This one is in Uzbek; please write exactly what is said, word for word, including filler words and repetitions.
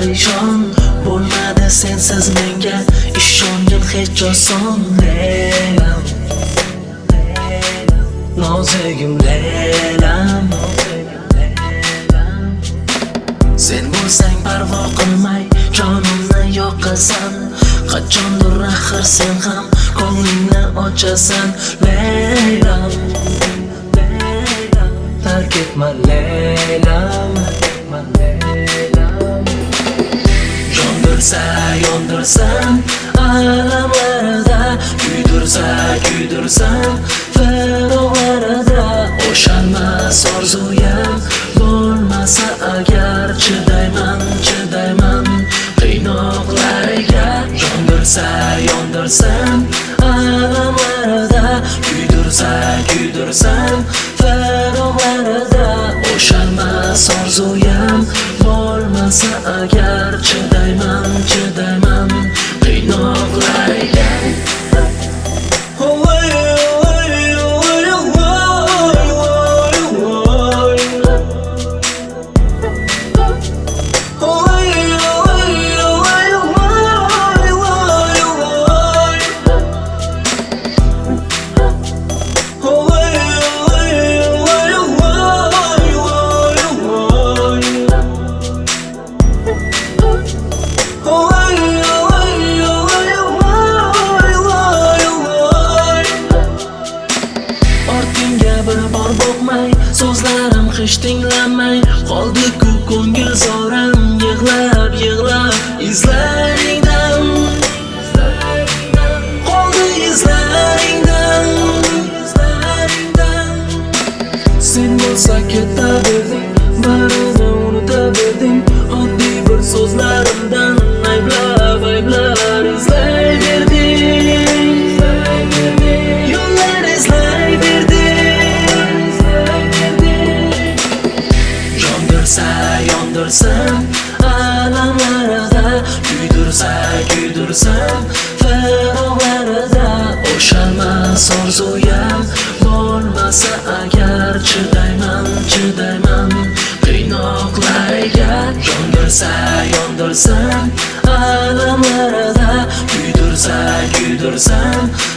parishon bo'lmadi sensiz menga ishongin hech oson Leylam nozigim Leylam sen bo'lsang parvo qilmay jonimni yoqasan qachondir axir sen ham ko'nglingni ochasan Leylam tark etma Leylam yondirsa yondirsan alamlarda kuydirsa kuydirsan feroqlarida o'shanmas orzuyam bo'lmasa agar chidayman chidayman qiynoqlarga yondirsa yondirsan alamlarda kuydirsa kuydirsan feroqlarida o'shanmas orzuyam bo'lmasa agar chidayman chidayman qiynoqlarga so'zlarim hech tinglamay qoldi-ku ko'ngil zoram yig'lab yig'lab izlaringdan qoldi izlaringdan sen bo'lsa ketaverding barini unutaverding oddiy bir so'zlarimdan ayblab ayblab izlayverding yo'llar izlayverding yondirsa yondirsan alamlarida kuydirsa kuydirsan feroqlarida o'shanmas orzuyam bo'lmasa agar chidayman chidayman qiynoqlarga yondirsa yondirsan alamlarida kuydirsa kuydirsan